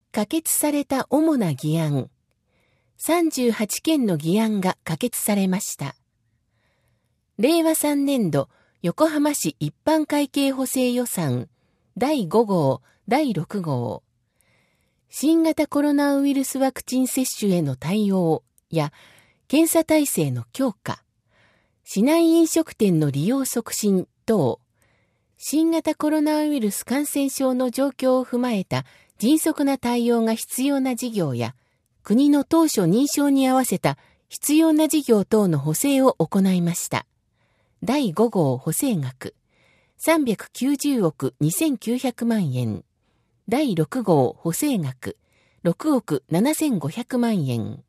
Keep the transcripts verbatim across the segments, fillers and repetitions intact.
可決された主な議案。さんじゅうはちけんの議案が可決されました。れいわさんねんど横浜市一般会計補正予算だいごごう、だいろくごう。新型コロナウイルスワクチン接種への対応や検査体制の強化、市内飲食店の利用促進等、新型コロナウイルス感染症の状況を踏まえた迅速な対応が必要な事業や、国の当初認証に合わせた必要な事業等の補正を行いました。だいごごう補正額、さんびゃくきゅうじゅうおくにせんきゅうひゃくまんえん。だいろくごう補正額、ろくおくななせんごひゃくまんえん。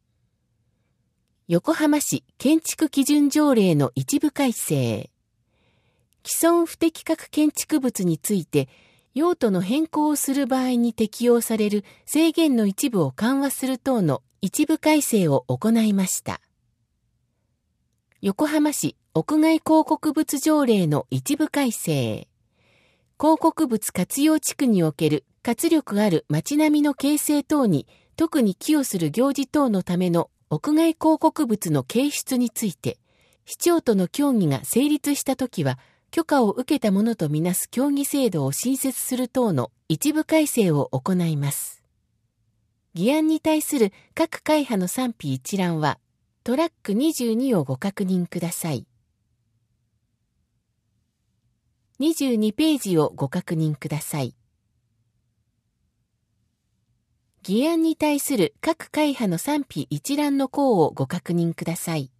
横浜市建築基準条例の一部改正。既存不適格建築物について、用途の変更をする場合に適用される制限の一部を緩和する等の一部改正を行いました。横浜市屋外広告物条例の一部改正。広告物活用地区における活力ある街並みの形成等に特に寄与する行事等のための屋外広告物の掲出について、市長との協議が成立したときは、許可を受けたものとみなす協議制度を新設する等の一部改正を行います。議案に対する各会派の賛否一覧は、トラックにじゅうにをご確認ください。にじゅうにページをご確認ください。議案に対する各会派の賛否一覧の項をご確認ください。